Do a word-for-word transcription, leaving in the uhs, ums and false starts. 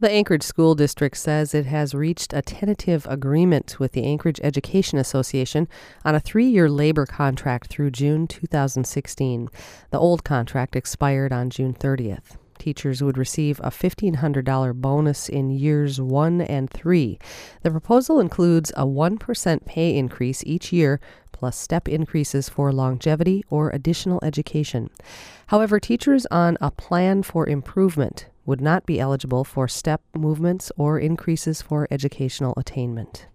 The Anchorage School District says it has reached a tentative agreement with the Anchorage Education Association on a three-year labor contract through June two thousand sixteen. The old contract expired on June thirtieth. Teachers would receive a fifteen hundred dollars bonus in years one and three. The proposal includes a one percent pay increase each year, plus step increases for longevity or additional education. However, teachers on a plan for improvement would not be eligible for step movements or increases for educational attainment.